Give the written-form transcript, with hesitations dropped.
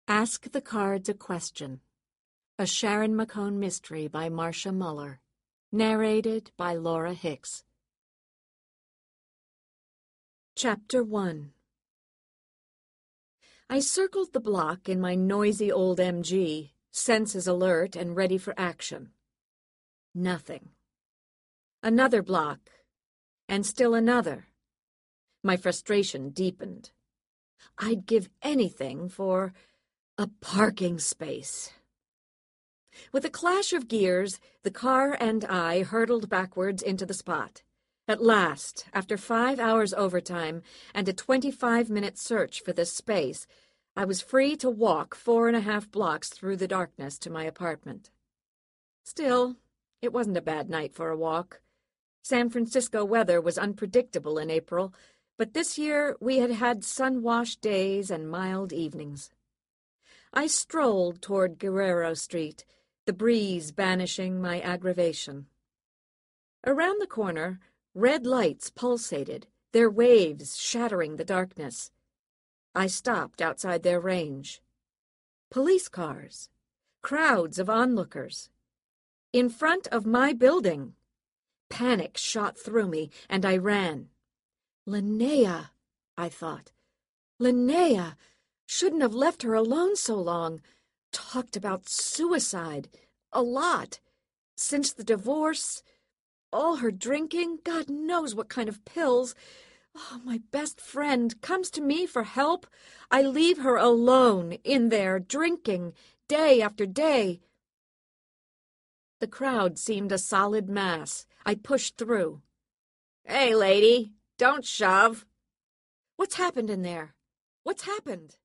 Ask the Cards a Question. A Sharon McCone Mystery by Marcia Muller. Narrated by Laura Hicks. Chapter 1. I circled the block in my noisy old MG, senses alert and ready for action. Nothing. Another block. And still another. My frustration deepened. I'd give anything for a parking space. With a clash of gears, the car and I hurtled backwards into the spot. At last, after 5 hours overtime and a 25-minute search for this space, I was free to walk 4.5 blocks through the darkness to my apartment. Still, it wasn't a bad night for a walk. San Francisco weather was unpredictable in April, but this year we had had sun-washed days and mild evenings. I strolled toward Guerrero Street, the breeze banishing my aggravation. Around the corner, red lights pulsated, their waves shattering the darkness. I stopped outside their range. Police cars, crowds of onlookers. In front of my building. Panic shot through me, and I ran. Linnea, I thought. Linnea! Shouldn't have left her alone so long. Talked about suicide. A lot. Since the divorce, all her drinking, God knows what kind of pills. Oh, my best friend comes to me for help. I leave her alone in there, drinking, day after day. The crowd seemed a solid mass. I pushed through. Hey, lady, don't shove. What's happened in there? What's happened?